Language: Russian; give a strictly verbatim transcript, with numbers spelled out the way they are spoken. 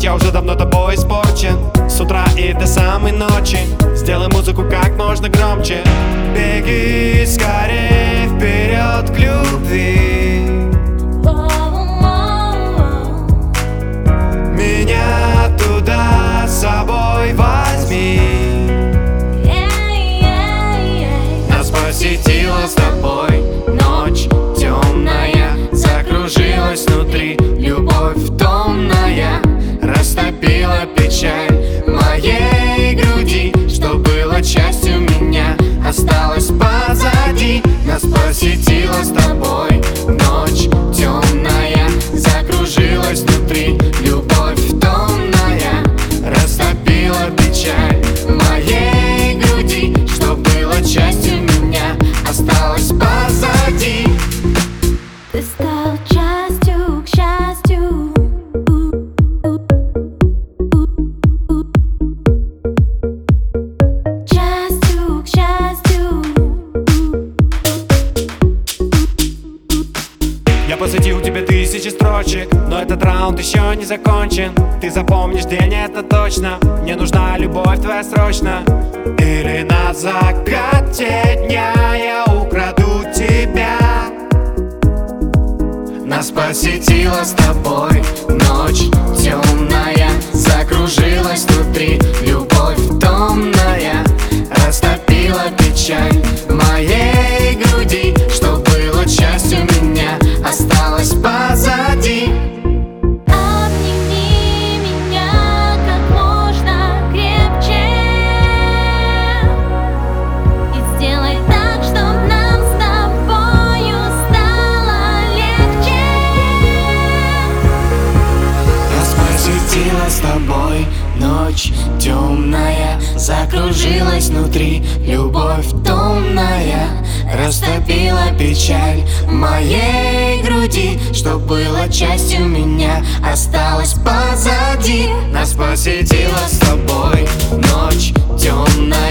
я уже давно тобой испорчен. С утра и до самой ночи сделай музыку как можно громче. Беги скорее вперед к любви. Меня туда с собой возьми. Нас посетила с тобой ночь темная, закружилась внутри любовь томная, растопила печаль моей груди. Что было частью меня, осталось позади. Нас посетила с тобой ночь темная, закружилась внутри любовь томная, растопила печаль моей груди. Что было частью меня, осталось позади. Ты стал частью, к счастью. Частью, к счастью. Я посвятил тебе тысячи строчек, но этот раунд еще не закончен. Ты запомнишь день, это точно. Мне нужна любовь твоя срочно. Или на закате дня я украду тебя. Нас посетила с тобой ночь темная, закружилась внутри любовь томная, растопила печаль моей груди. Что было частью меня, осталось позади. Обними меня как можно крепче и сделай так, чтоб нам с тобою стало легче. Нас посетила с тобой ночь темная, закружилась внутри любовь томная, растопила печаль моей груди. Что было частью меня, осталось позади. Нас посетила с тобой ночь темная,